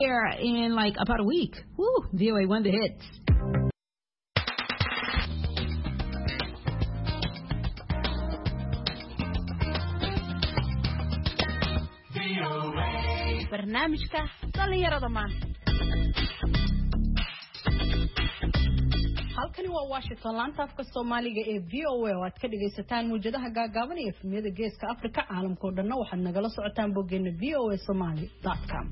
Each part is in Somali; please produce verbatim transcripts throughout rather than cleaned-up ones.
Here in like about a week. Woo, V O A won the hits. barnaamijka dhalinyarada maanta. halkani waa Washington laanta afka Soomaaliga ee V O A oo aad ka dhageysataan muujadaha gaagaaban ee efemyada geeska Afrika caalamka oo dhan waxaad nagala socotaan boggeena v o a somali dot com.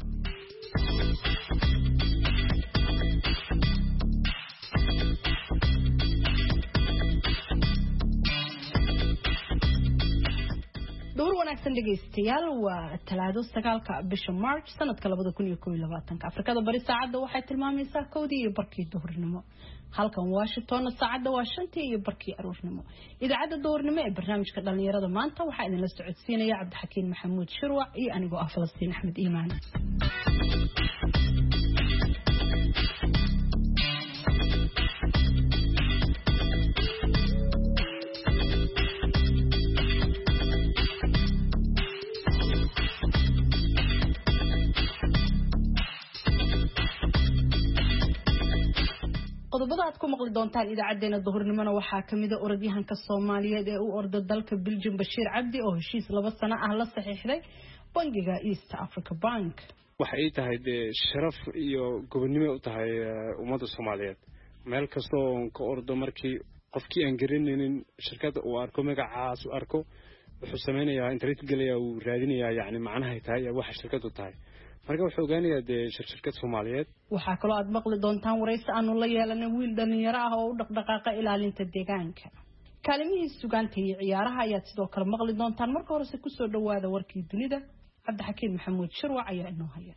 door wanaagsan dhageystayaal waa talaado sagaalka bisha March sanadka laba kun iyo kow iyo labaatan Afrikada bari saacada waxay tilmaamaysaa kowdii iyo barkii duhurnimo halkan Washington saacada waa shantii iyo barkii aroornimo idaacada duhurnimo ee barnaamijka dhalinyarada maanta waxa idin la socodsiinaya Cabdixakiin Maxamuud Shirwac iyo anigoo ah Falastiin Axmed Iimaan. qodobada aad ku maqli doontaan idaacadeena duhurnimona waxaa kamid ah orodyahanka Soomaaliyeed ee u orda dalka Belgium Bashiir Cabdi oo heshiis laba sano ah la saxiixday bangiga East Africa Bank. waxay tahay sharaf iyo gobonimo u tahay ummadda Soomaaliyeed meel kasto oo ka ordo markii qofkii aan garanaynin shirkadda uu arko magacaas uu arko wuxuu sameeyaa internet galaya uu raadinayaa yaani macnaha ay tahay waxa shirkaddu tahay marka wuxuu ogaanayaa de shirkad Soomaaliyeed. waxaa kaloo aad maqli doontaan wareysi aanu la yeelanay wiil dhalinyaro ah oo u dhaqdhaqaaqa ilaalinta deegaanka. kaalmihii sugaanta iyo ciyaaraha ayaad sidoo kale maqli doontaan marka horese ku soo dhawaada warkii dunida Cabdixakiin Maxamuud Shirwac ayaa inoo haya.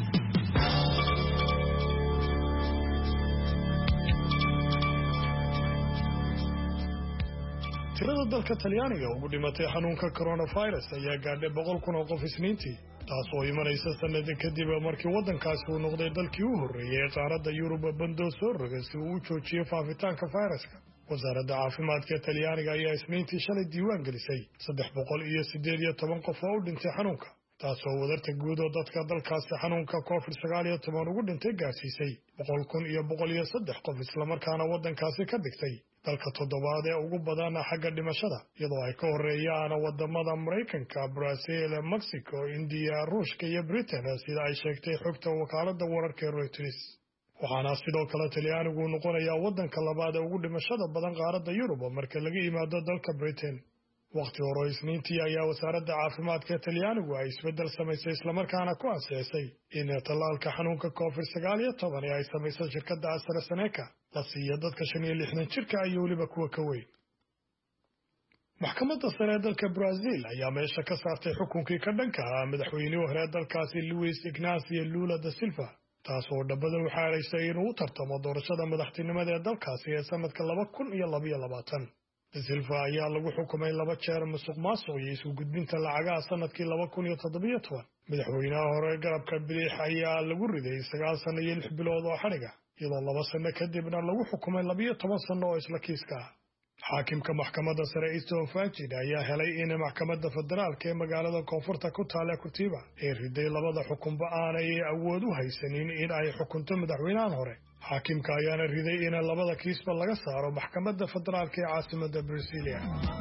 tirada dalka Talyaaniga ugu dhimatay xanuunka coronavirus ayaa gaadhay boqol kun oo qof Isniintii taasoo imanaysa sanad kadib markii wadankaasi uu noqday dalkii ugu horreeyay ee qaaradda Yurub bandoo soo rogay si uu u joojiyo faafitaanka fayraska. wasaaradda caafimaadka Talyaaniga ayaa Isniintii shalay diiwaan gelisay saddex boqol iyo siddeed iyo toban qof oo u dhintay xanuunka taasoo wadarta guud oo dadka dalkaasi xanuunka covid sagaal iyo toban ugu dhintay gaarsiisay boqol kun iyo boqol iyo saddex qof isla markaana wadankaasi ka dhigtay dalka toddobaad ee ugu badan xagga dhimashada iyadoo ay ka horeeyaan wadamada Mareykanka, Brazil, Mexico, India, Ruushka iyo Britain sida ay sheegtay xogta wakaaladda wararka Reuters. waxaana sidoo kale Talyaanigu noqonayaa wadanka labaad ee ugu dhimashada badan qaaradda Yurub marka laga yimaado dalka Britain. waqti hore Isniintii ayaa wasaaradda caafimaadka Talyaanigu ay isbedel samaysay isla markaana ku ansixisay in tallaalka xanuunka covid sagaal iyo toban ee ay samaysay shirkadda AstraZeneca la siiyo dadka shan iyo lixdan jirka iyo waliba kuwa ka weyn. maxkamadda sare ee dalka Brazil ayaa meesha ka saartay xukunkii ka dhanka ah madaxweynihii hore dalkaasi Luiz Inácio Lula da Silva taasoo dhabada u xaaraysay inuu u tartamo doorashada madaxtinimada ee dalkaasi ee sanadka laba kun iyo laba iyo labaatan. Da Silva ayaa lagu xukumay laba jeer musuqmaasuq iyo isu gudbinta lacagaha sanadkii laba kun iyo toddoba iyo toban. madaxweynaha hore garabka bidix ayaa lagu riday sagaal sano iyo lix bilood oo xadhiga iyadoo laba sano kadibna lagu xukumay laba iyo toban sano oo isla kiiska ah. xaakimka maxkamadda sare Easton Fajid ayaa helay in maxkamadda federaalka ee magaalada koonfurta ku taala Curitiba ay riday labada xukunba aanay awood u haysanin in ay xukunto madaxweynahan hore. xaakimka ayaana riday in labada kiisba laga saaro maxkamadda federaalka ee caasimadda Brasilia.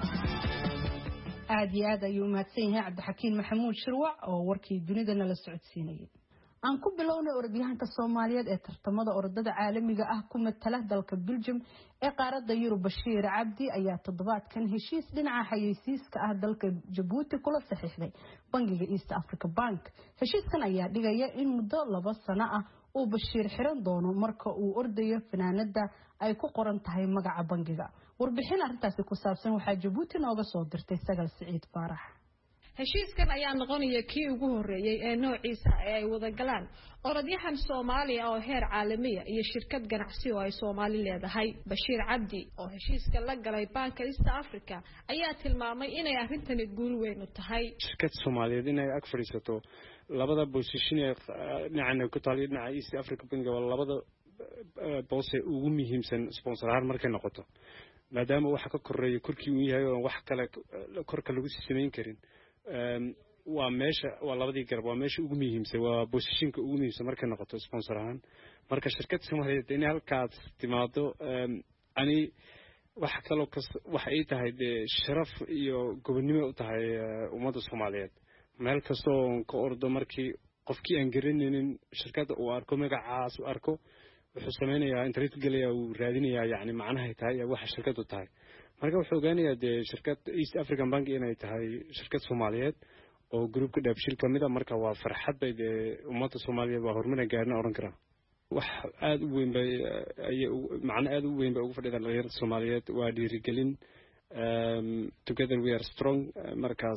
aad iyo aad ayuu mahadsan yahay Cabdixakiin Maxamuud Shirwac oo warkii dunida nala socodsiinayay. aan ku bilownay orodyahanka Soomaaliyeed ee tartamada orodada caalamiga ah ku matala dalka Belgium ee qaaradda Yurub Bashiir Cabdi ayaa toddobaadkan heshiis dhinaca xayeysiiska ah dalka Djibouti kula saxiixday bangiga East Africa Bank. heshiiskan ayaa dhigaya in muddo laba sano ah uu Bashiir xiran doono marka uu ordayo fanaanada ay ku qoran tahay magaca bangiga. warbixin arrintaasi ku saabsan waxaa Djibouti nooga soo dirtay Sagal Siciid Faarax. heshiiskan ayaa noqonaya kii ugu horeeyay ee noociisa ay wada galaan orodyahan Soomaali oo heer caalami ah iyo shirkad ganacsi oo ay Soomaali leedahay. Bashiir Cabdi oo heshiiska la galay Banka East Africa ayaa tilmaamay inay arrintani guul weyn u tahay shirkad Soomaaliyeed inay ag fadhiisato labada position ee dhinaca ku taal dhinaca East Africa Bank oo labada boos ee ugu muhiimsan sponsor ahaan markay noqoto maadaama waxa ka koreeyo korkii uu yahay oo wax kale korka lagu sameyn karin waa meesha waa labadii garab waa meesha ugu muhiimsan waa positionka ugu muhiimsan markay noqoto sponsor ahaan marka shirkadda Soomaaliyeed inay halkaas timaado ani wax kale wax ay tahay sharaf iyo gobonnimo u tahay ummadda Soomaaliyeed meel kasto ka ordo markii qofkii aan garanaynin shirkadda uu arko magacaas uu arko wuxuu sameeyaa internet galaya uu raadinayaa yaani macnaha tahay waxa shirkaddu tahay marka wuxuu ogaanayaa de shirkad East African Bank inay tahay shirkad Soomaaliyeed oo groupka Dahabshiil kamid ah marka waa farxad bay ummadda Soomaaliyeed waa horumar gaarna oran karaa wax aad u weyn bay ay macna aad u weyn bay ugu fadhiyaan dhalinyarada Soomaaliyeed waa dhiirigelin together we are strong markaas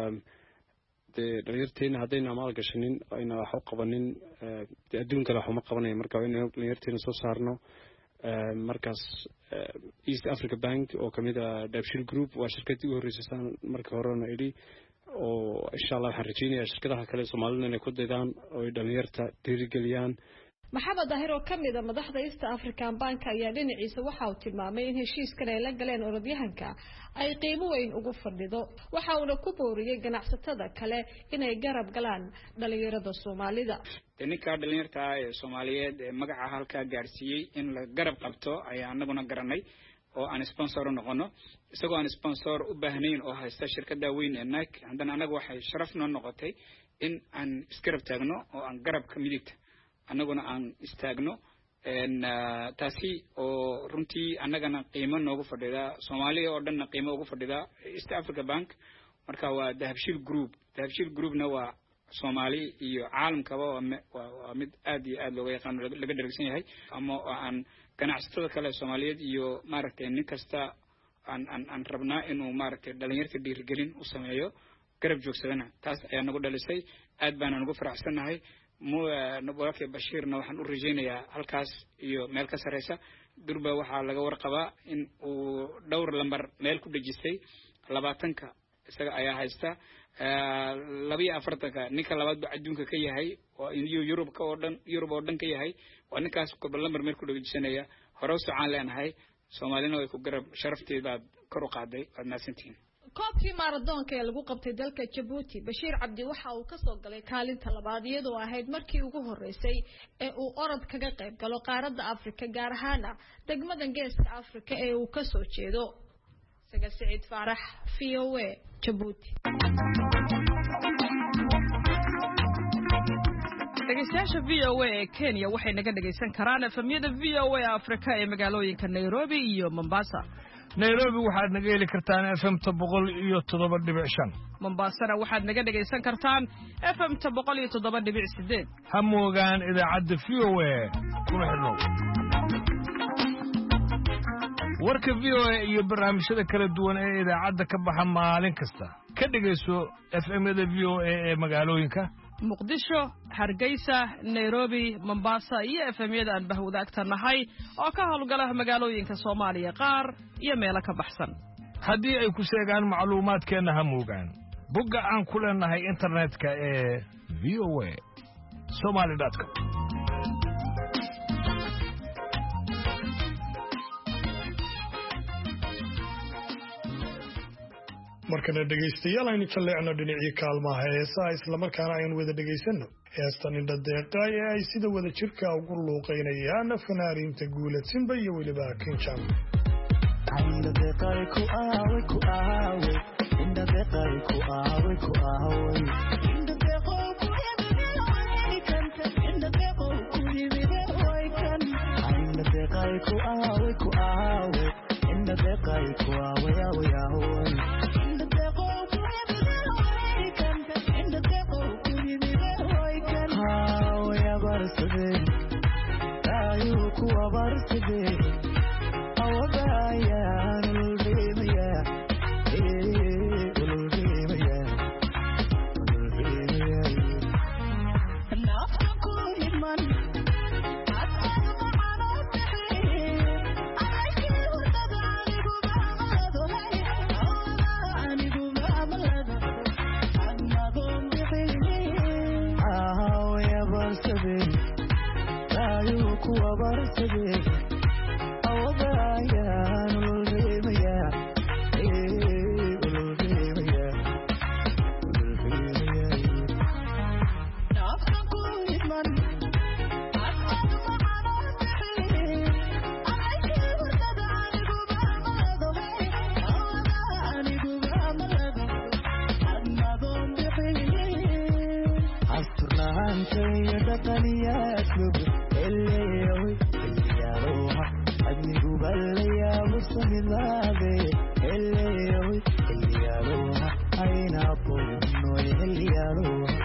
de dhalinyarteena hadayna maal gashanin ayna wax u qabanin adduunka wax uma qabanay marka in dhalinyarteena soo saarno markaas East Africa Bank oo kamid ah Dahabshiil Group waa shirkadii ugu horeysay marka horena ili oo insha Allah waxaan rajeynayaa shirkadaha kale Soomaaliyeed inay ku daydaan oo dhalinyarta dhiirigeliyaan maxamed daahir oo kamid ah madaxda East African Bank ayaa dhinaciisa waxa uu tilmaamay in heshiiskan ay la galeen orodyahanka ay qiimo weyn ugu fadhido waxa uu ku booriyay ganacsatada kale inay garab galaan dhalinyarada Soomaalida ninka dhalinyarta ee Soomaaliyeed ee magaca halka gaarsiiyay in la garab qabto ayaa anaguna garanay oo aan sponsor noqono isagoo aan sponsor u baahnayn oo haysta shirkadda weyn ee Nike haddana anagu waxay sharaf noo noqotay in aan isgarab taagno oo aan garab ka midigta anaguna aan istaagno en taasi oo runtii anagana qiimo noogu fadhida Soomaaliya oo dhan qiimo ugu fadhida East Africa Bank marka waa Dahabshiil Group Dahabshiil Groupna waa Soomaali iyo caalamkaba waa mid aad iyo aad looga yaqaan laga dharagsan yahay ama aan ganacsatada kale Soomaaliyeed iyo maaragtay nin kasta aan aan aan rabnaa inuu maaragtay dhalinyarta dhiirigelin u sameeyo garab joogsadana taas ayaa nagu dhalisay aad baan ugu faraxsanahay mo nabalka Bashiirna waxaan u rajeynayaa halkaas iyo meel ka sareysa durba waxa laga warqabaa in uu dhowr lambar meel ku dhajisay labaatanka isaga ayaa haysta laba iyo afartanka ninka labaad ba adduunka ka yahay oo Europe ka oo dhan Europe oo dhan ka yahay waa ninkaas ku lambar meel ku dhajisanaya hore u socon leenahay Soomaalina way ku garab sharafteeda kor u qaaday aad naasantiin koobkii maradoonka ee lagu qabtay dalka Djibouti Bashiir Cabdi waxa uu ka soo galay kaalinta labaad iyadoo ahayd markii ugu horeysay ee uu orod kaga qayb galo qaaradda Afrika gaar ahaan degmada Geeska Afrika ee uu ka soo jeedo Sagal Saciid Faarax V O A Djibouti dhageystayaasha V O A ee Kenya waxay naga dhageysan karaan efemyada V O A Afrika ee magaalooyinka Nairobi iyo Mombasa Nairobi waxaad naga heli kartaan F M boqol iyo toddoba dhibic shan Mombasana waxaad naga dhageysan kartaan F M boqol iyo toddoba dhibic sideed ha moogaan idaacadda V O A kuna xidhnow warka V O A iyo barnaamijyada kala duwan ee idaacadda ka baxa maalin kasta ka dhageyso F M-yada V O A ee magaalooyinka Muqdisho, Hargeysa, Nairobi, Mombasa iyo F M-yada aan bahwadaagta nahay oo ka howlgala magaalooyinka Soomaaliya qaar iyo meelo ka baxsan. Haddii ay ku sheegaan macluumaadkeena ha moogaan bogga aan ku leenahay internetka ee v o a somali dot com markana dhegaystayaal aynu jaleecno dhinacii kaalmaha heesaha islamarkaana aynu wada dhegaysanno heestan indha deeqa ee ay sida wada jirka ugu luuqaynayaan fanaaniinta Guuled Simba iyo weliba Kinjam دقنياتك اللي يوي يا روح أدني قبل يا مصم الغابي اللي يوي يا روح أين أبو نوي اللي يا روح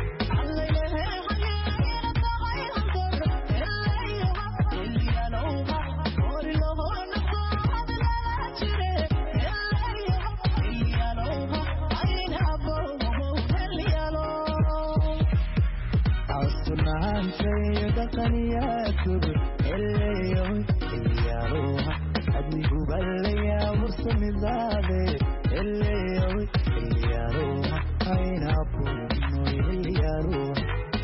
عن سيد قنياتك اللي يوم اللي يروح أدني قبل يا مرسم الزابي اللي يوم اللي يروح أين أبو نوي اللي يروح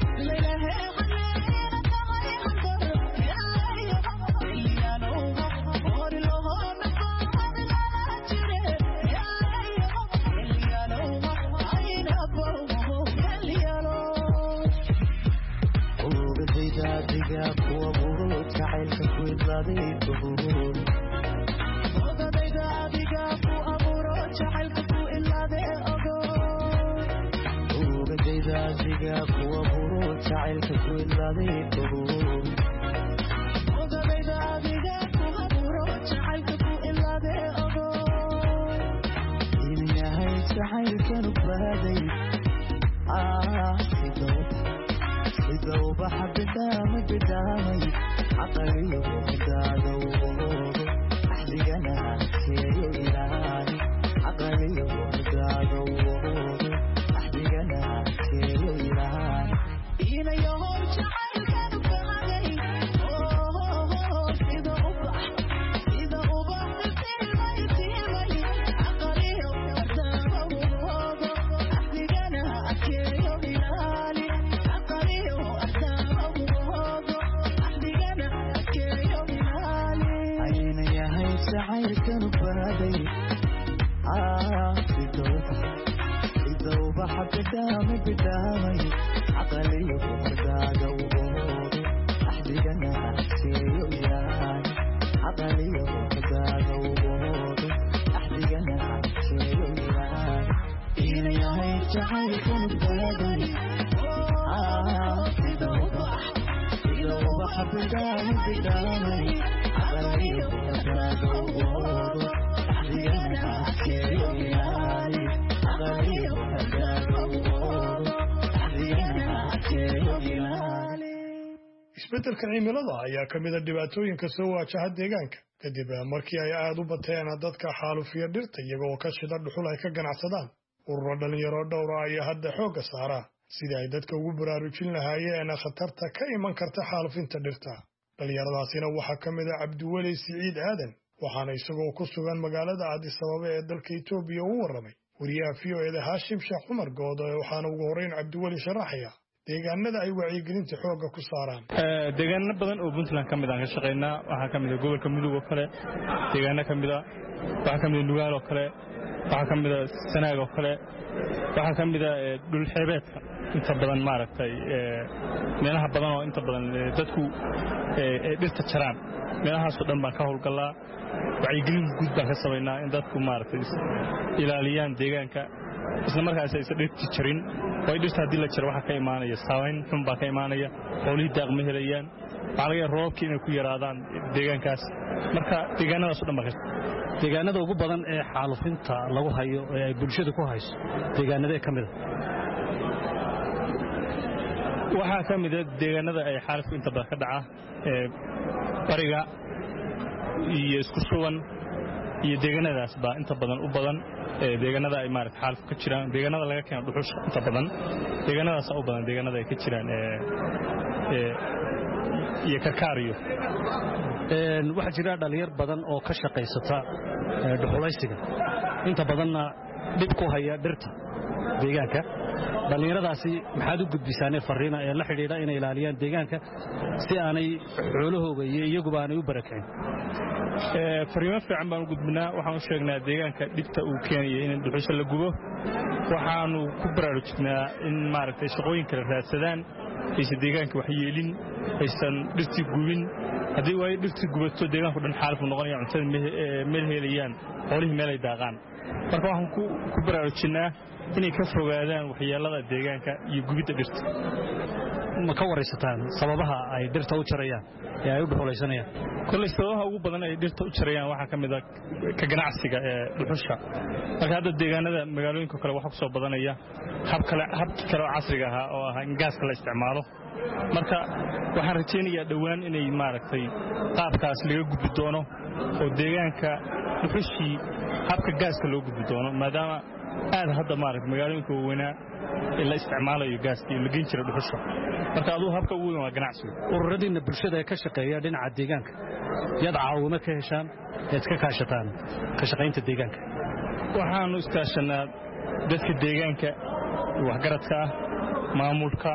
isbeddelka cimilada ayaa ka mid ah dhibaatooyinka soo waajaha deegaanka kadib markii ay aad u bateen dadka xaalufiya dhirta iyagoo ka shida dhuxul ay ka ganacsadaan ururo dhalinyaro dhowra ayaa hadda xoogga saara sidii ay dadka ugu baraarujin lahaayeen khatarta ka iman karta xaalufinta dhirta dhalinyaradaasina waxaa ka mid ah cabdiweli siciid aadan waxaana isagoo ku sugan magaalada Addis Ababa ee dalka Itoobiya u warramay wariyaha V O A Hashim Sheekh Umar Good waxaana ugu horeyn cabdiweli sharaxaya deegaanada ay wacyigelinta xoogga ku saaraan deegaano badan oo Puntland ka mid ah ka shaqeynaa waxa ka mid ah gobolka Mudug oo kale deegaano ka mid ah waxa ka mid ah Nugaal oo kale waxa ka mid ah Sanaag oo kale waxa ka mid ah dhul xeebeedka inta badan maaragtay meelaha badan oo inta badan dadku ee dhirta jaraan meelahaas oo dhan baan ka howlgalaa wacyigelin guud baan ka sameynaa in dadku maaragtay ilaaliyaan deegaanka isla markaas ay dhirta jarin way dhirta hadii la jaro waxa ka imaanaya saameyn xun baa ka imaanaya xoolihii daaq ma helayaan waxa laga yaabaa roobkii inay ku yaraadaan deegaankaas marka deegaanadaas oo dhan baa deegaanada ugu badan ee xaalufinta lagu hayo ee ay bulshada ku hayso deegaanada ka mid ah waxa ka mid ah deegaanada ay xaalufku inta badan ka dhaca ee bariga iyo isku sugan iyo deegaanadaas baa inta badan u badan ee deegaanada ay maaragtay xaalufku ka jiraan deegaanada laga keeno dhuxusha inta badan deegaanadaas u badan deegaanada ay ka jiraan ee ee iyo karkaariyo een waxa jira dhalinyar badan oo ka shaqeysata dhuxulaysiga inta badanna dib ku haya dhirta deegaanka dhalinyaradaasi maxaad u gudbisaan fariina ee la xiriira inay ilaaliyaan deegaanka si aanay xoolahooga iyo iyaguba aanay u barakeen ee fariimo fiican baan u gudbinaa waxaan u sheegnaa deegaanka dhibta uu keenayo in dhuxusha la gubo waxaanu ku baraarujinaa in maaragtay shaqooyin kala raadsadaan aysan deegaanka wax yeelin aysan dhirtii gubin haddii way dhirtii gubato deegaanku dhan xaalfu noqonaya cuntada meel helayaan xoolihii meel ay daaqaan marka waxaan ku baraarujinaa inay ka fogaadaan waxyeelada deegaanka iyo gubidda dhirta ma ka waraysataan sababaha ay dhirta u jarayaan ee ay u dhuxulaysanayaan kulli sababaha ugu badan ay dhirta u jarayaan waxa kamid ah ka ganacsiga ee dhuxusha marka hadda deegaanada magaalooyinka kale waxa ku soo badanaya hab kale hab kale casriga ah oo ah in gaaska la isticmaalo marka waxaan rajaynayaa dhawaan inay maaragtay qaabkaas laga gudbi doono oo deegaanka dhuxushii habka gaaska loo gudbi doono maadaama aad hadda maaragtay magaalooyinka waaweynaa ee la isticmaalayo gaaska iyo la geyn jira dhuxusha marka aduu habka ugu weyn waa ganacsiga ururadiina bulshada ee ka shaqeeya dhinaca deegaanka yad caawimo ka heshaan ee iska kaashataan ka shaqaynta deegaanka waxaanu iskaashanaa dadka deegaanka waxgaradka ah maamulka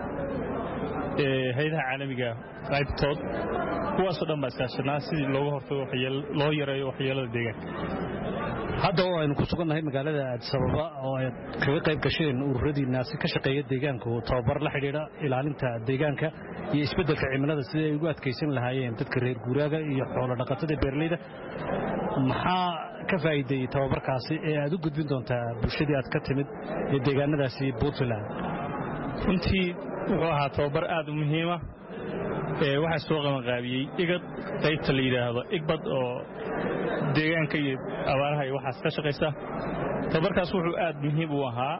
hay'adaha caalamiga qaybtood kuwaasoo dhan baa iskaashanaa sidii looga hortago loo yareeyo waxyeelada deegaanka hadda oo aynu ku sugannahay magaalada Addis Ababa oo ay kaga qayb gasheen ururadiinaasi ka shaqeeya deegaanka oo tababar la xidhiidha ilaalinta deegaanka iyo isbeddelka cimilada sidii ay ugu adkeysan lahaayeen dadka reer guuraaga iyo xoolo dhaqatada beeraleyda maxaa ka faa'iiday tababarkaasi ee aad u gudbin doontaa bulshadii aad ka timid ee deegaanadaasi Puntland runtii wuxuu ahaa tababar aad u muhiim ah ee waxa soo qaban qaabiyay igad qaybta la yiraahdo igbad oo deegaanka iyo abaaraha iyo waxa ka shaqeysa tababarkaas wuxuu aad muhiim u ahaa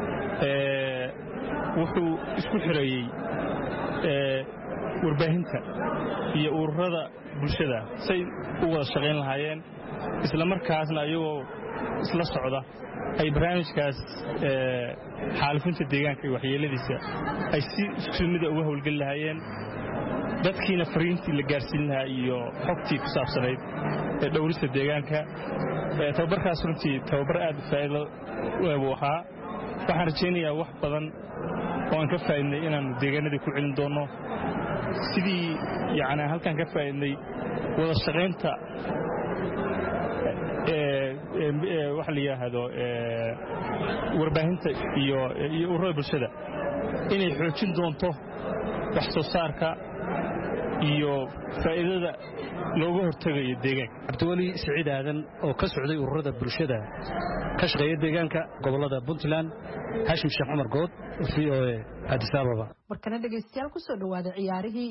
ee wuxuu isku xireeyay ee warbaahinta iyo ururada bulshada say u wada shaqeyn lahaayeen isla markaasna ayagoo isla socda ay barnaamijkaas ee xaalufinta deegaanka iyo waxyeeladiisa ay si isku mid ah uga howlgal lahaayeen dadkiina fariintii la gaarsiin lahaa iyo xogtii ku saabsanayd ee dhowrista deegaanka ee tababarkaas runtii tababar aad u faa'iido u ahaa waxaan rajaynayaa wax badan oo aan ka faa'iidnay inaan deegaanadii ku celin doono sidii yacni halkaan ka faa'iidnay wada shaqaynta ee waxa la yiraahdo ee warbaahinta iyo iyo ururada bulshada inay xoojin doonto wax soo saarka iyo faa'iidada looga hortagayo deegaanka Cabdiwali Saciid Aadan oo ka socday ururada bulshada ka shaqeeya deegaanka gobolada Puntland Hashim Sheekh Umar Good V O A Addis Ababa markana dhageystayaal ku soo dhawaada ciyaarihii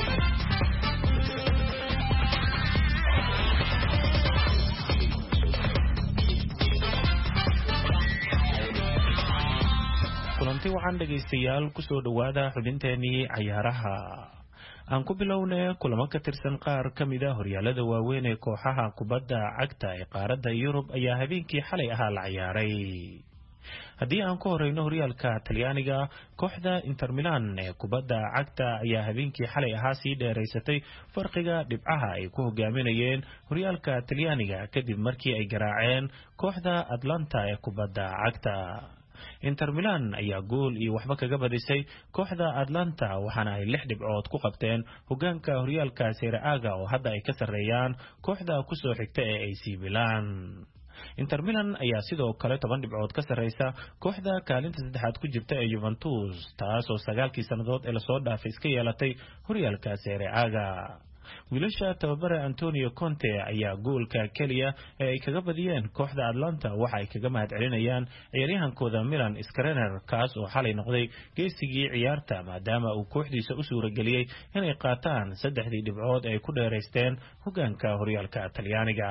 kulanti waxaan dhageystayaal ku soo dhawaada xubinteenii ciyaaraha aan ku bilownay kulamo ka tirsan qaar ka mid ah horyaalada waaweyn ee kooxaha kubadda cagta ee qaaradda Yurub ayaa habeenkii xalay ahaa la ciyaaray haddii aan ku horeyno horyaalka Talyaaniga kooxda Inter Milan ee kubadda cagta ayaa habeenkii xalay ahaa sii dheereysatay farqiga dhibcaha ay ku hogaaminayeen horyaalka Talyaaniga kadib markii ay garaaceen kooxda Atlanta ee kubadda cagta Inter Milan ayaa gool iyo waxba kaga badisay kooxda Atlanta waxaana ay lix dhibcood ku qabteen hogaanka horyaalka Serie A oo hadda ay ka sareeyaan kooxda ku soo xigta ee A C Milan Inter Milan ayaa sidoo kale toban dhibcood ka sareysa kooxda kaalinta saddexaad ku jirta ee Juventus taas oo sagaalkii sanadood ee la soo dhaafay iska yeelatay horyaalka Serie A wiilasha tababare Antonio Conte ayaa goolka kaliya ee ay kaga badiyeen kooxda Atlanta waxa ay kaga mahad celinayaan ciyaaryahankooda Milan Skriniar kaas oo xalay noqday geesigii ciyaarta maadaama uu kooxdiisa u suurageliyay inay qaataan saddexdii dhibcood ay ku dheereysteen hogaanka horyaalka Talyaaniga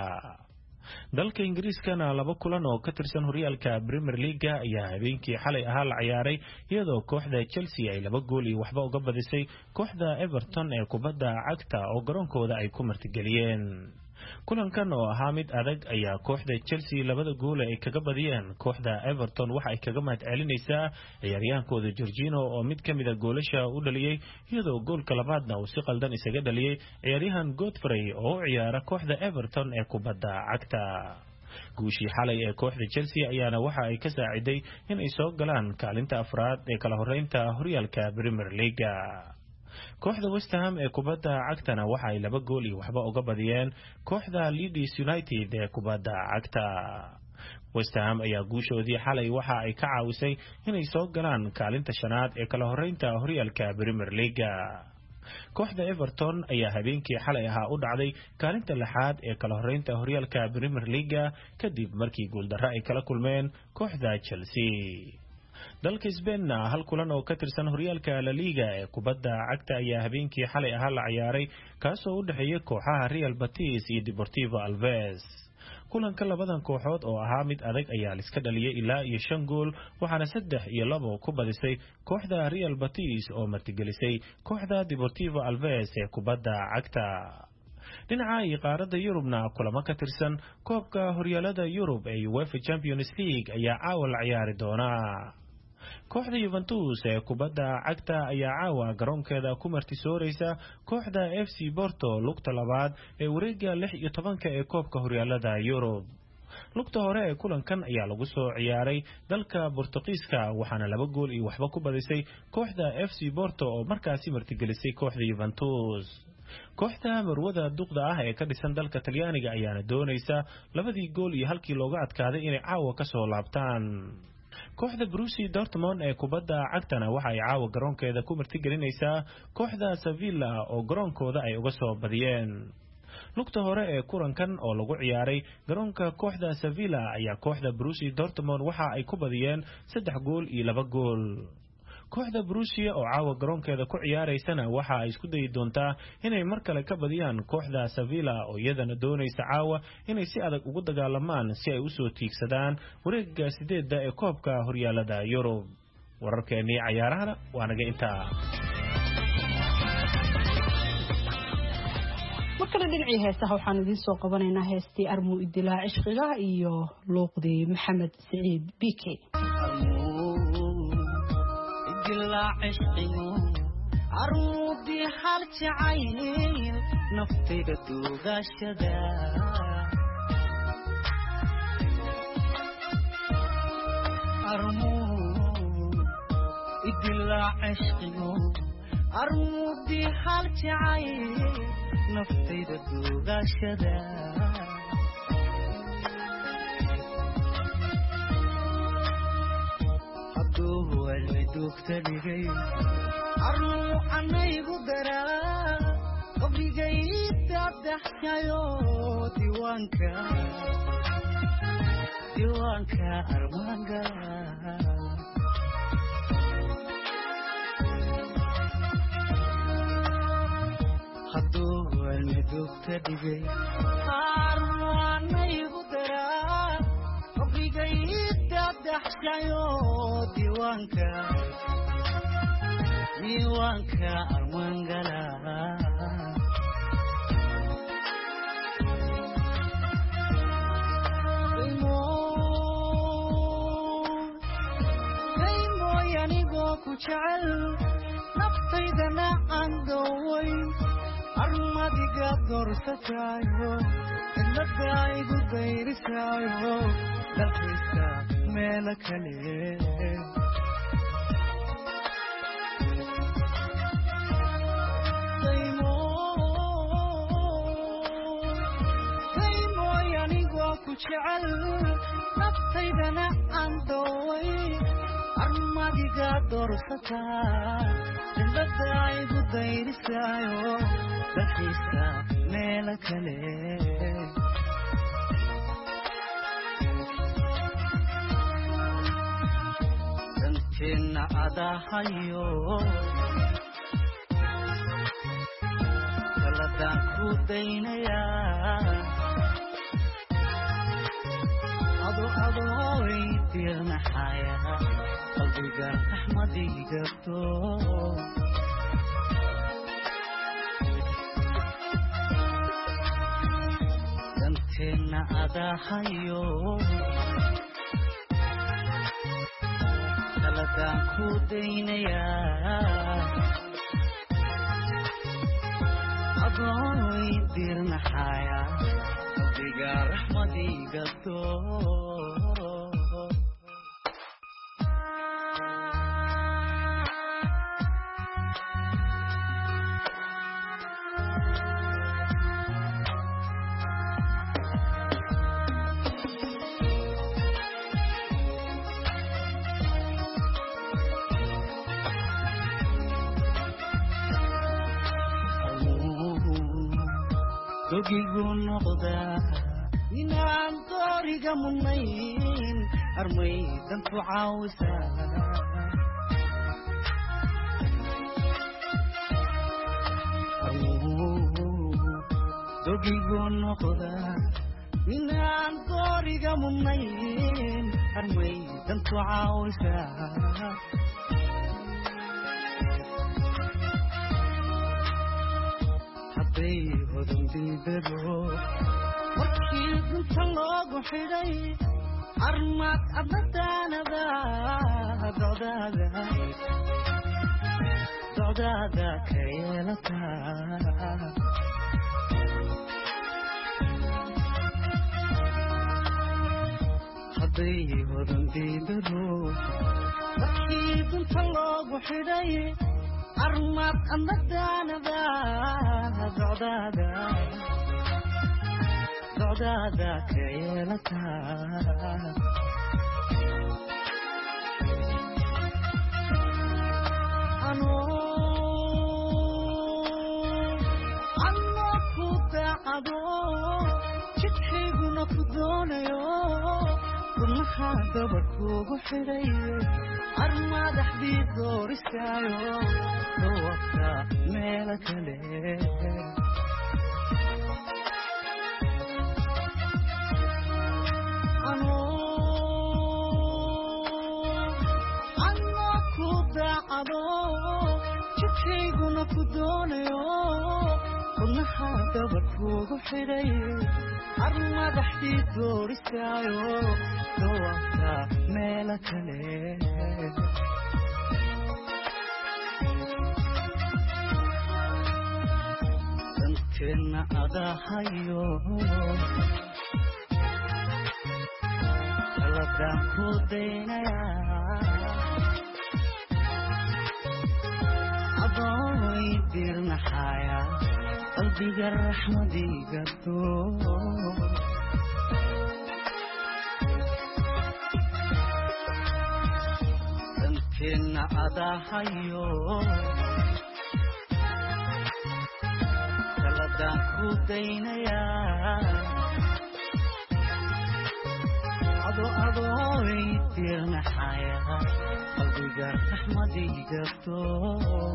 dalka Ingiriiskana laba kulan oo ka tirsan horyaalka Premier League ayaa habeenkii xalay ahaa la ciyaaray iyadoo kooxda Chelsea ay laba gool iyo waxba uga badisay kooxda Everton ee kubadda cagta oo garoonkooda ay ku martigeliyeen kulankan oo ahaa mid adag ayaa kooxda Chelsea labada gool ay kaga badiyeen kooxda Everton waxa ay kaga mahad celinaysaa ciyaaryahankooda Jorginho oo mid kamid ah goolasha u dhaliyay iyadoo goolka labaadna uu si qaldan isaga dhaliyay ciyaaryahan Godfrey oo u ciyaara kooxda Everton ee kubadda cagta guushii xalay ee kooxda Chelsea ayaana waxa ay ka saaciday in ay soo galaan kaalinta afraad ee kala horeynta horyaalka Premier League kooxda West Ham ee kubadda cagtana waxa ay laba gool iyo waxba uga badiyeen kooxda Leeds United ee kubadda cagta West Ham ayaa guushoodii xalay waxa ay ka caawisay inay soo galaan kaalinta shanaad ee kala horeynta horyaalka Premier League kooxda Everton ayaa habeenkii xalay ahaa u dhacday kaalinta lixaad ee kala horeynta horyaalka Premier League kadib markii gool darro ay kala kulmeen kooxda Chelsea dalka Spain hal kulan oo ka tirsan horyaalka La Liga ee kubadda cagta ayaa habeenkii xalay ahaa la ciyaaray kaasoo u dhaxeeyay kooxaha Real Betis iyo Deportivo Alaves kulanka labadan kooxood oo ahaa mid adag ayaa la iska dhaliyay ilaa iyo shan gool waxaana saddex iyo labo ku badisay kooxda Real Betis oo martigelisay kooxda Deportivo Alaves ee kubadda cagta dhinaca iyo qaaradda Yurubna kulamo ka tirsan koobka horyaalada Yurub ee UEFA Champions League ayaa caawa la ciyaari doona kooxda Juventus ee kubadda cagta ayaa caawa garoonkeeda ku martisooraysa kooxda F C Porto lugta labaad ee wareegga lix iyo tobanka ee koobka horyaalada Yurub lugta hore ee kulankan ayaa lagu soo ciyaaray dalka Portugiiska waxaana laba gool iyo waxba ku badisay kooxda F C Porto oo markaasi martigelisay kooxda Juventus kooxda marwada duqda ah ee ka dhisan dalka Talyaaniga ayaana doonaysa labadii gool iyo halkii looga adkaaday inay caawa ka soo laabtaan kooxda Borussia Dortmund ee kubadda cagtana waxa ay caawa garoonkeeda ku martigelinaysaa kooxda Sevilla oo garoonkooda ay uga soo badiyeen lugta hore ee kulankan oo lagu ciyaaray garoonka kooxda Sevilla ayaa kooxda Borussia Dortmund waxa ay ku badiyeen saddex gool iyo laba gool kooxda Borussia oo caawa garoonkeeda ku ciyaaraysana waxa ay isku dayi doontaa inay mar kale ka badiyaan kooxda Sevilla oo iyadana doonaysa caawa inay si adag ugu dagaalamaan si ay u soo tiigsadaan wareegga sideedda ee koobka horyaalada Yurub wararkeennii ciyaarahana waa naga intaa markale dhinacii heesaha waxaan idiin soo qabanaynaa heestii Armu Idilaa Cishqiga iyo luuqdii Maxamed Saciid Bike عشقي عروضي حال جعيل نفتي دوغا شدا أرمو إدلا عشقي عروضي حال جعيل نفتي دوغا شدا دوختني أرنو عني قدرا قبل جيد أبدحكايو ديوانكا ديوانكا أرمانكا خدوه المدوختني أرنو عني قدرا قبل جيد أبدحكايو ديوانكا ديوانكا أرمانغلا ديمو ديمو يعني قوكو شعل نفتيدنا عندوي أرمادي قدر ستايو النبعي قدير سايو لفتا ملك ليه جعل نفتيدنا عندوي أرمادي قادر ستا البداعي قدير سايو بحيسا ميلك ليه سنتين عدا حيو بلدان كودينيا أضوي تيرنا حياة قلبي أحمدي قبطو سنتين أدا حيو ثلاثة كودين يا أضوي تيرنا حياة قلبي أحمدي قبطو دوغيغو نقدا نينان طريقة منين أرمي دنتو عاوسا dogigo noqda minaan dooriga mudnayn armay dantu caawisa hadday hodan diidaro markii dunta loogu xidhay armaad abadaanada docdaada docdaada ka yeelataa hadday hodan diidaro markii dunta loogu xidhay armaad abadaanada docdaada docdaada ka yeelataa anoo anoo ku daacado jidkayguna ku doonayo runaha gabadh kuugu xidhay armadaxdii dooriskaayo dawabta meelo kale jidkayguna ku doonayo runaha gabadh kuugu xidhay armadaxdii dooriskaayo dawabta meelo kale danteedna adahayo taladaan ku daynayaa adoonay dirnaxaya qalbiga raxmadiga doo danteedna adahayo taladaan ku daynayaa ado adoonay dirnaxaya qalbiga raxmadiga doo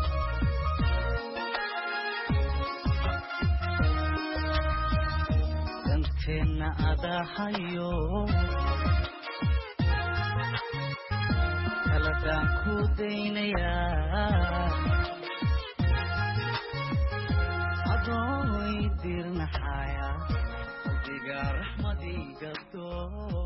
danteedna adahayo taladaan ku daynayaa adoonay dirnaxaya qalbiga raxmadiga doo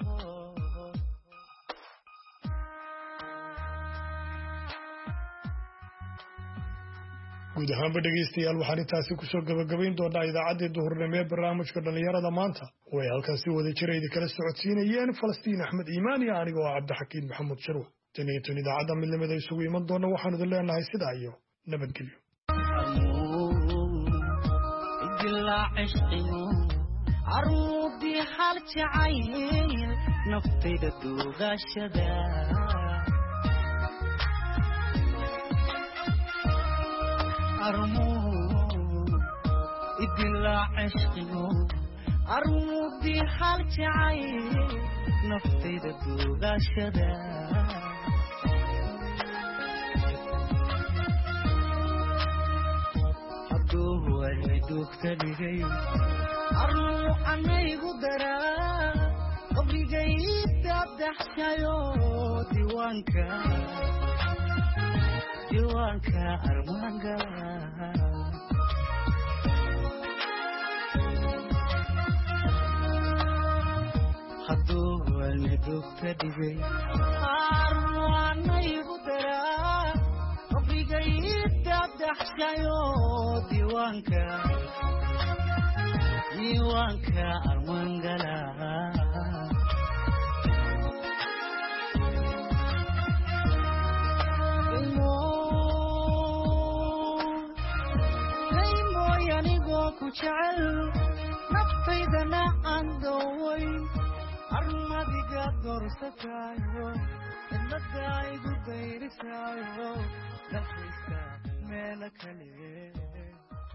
guud ahaanba dhegaystayaal waxaan intaasi kusoo gabagabayn doonaa idaacaddii duhurnimo ee barnaamijka dhallinyarada maanta oo ay halkan si wada jira idinkala socodsiinayeen falastiin axmed iimaan iyo aniga oo cabdixakiin maxamuud sharwe tan iyo tan idaacadda midnimada isugu iman doona waxaan idin leenahay sidaa iyo nabadgelyo armuudii hal jacayl naftayda duugashada armuud idilaa cishqigo armuudii hal jacayl naftayda duugashada hadduu way duugta dhigay armuu anaygu daraa qabrigayda daxshayo diiwaanka diiwaanka armaangala hadduu walna duugta dhigay armuu anaygu daraa qabrigayda daxshayo diiwaanka diiwaanka armaangala ku jecel naftaydana aan doowayn armadiga doorsataayo cidlada igu dayrisaayo dalxiiska meelo kale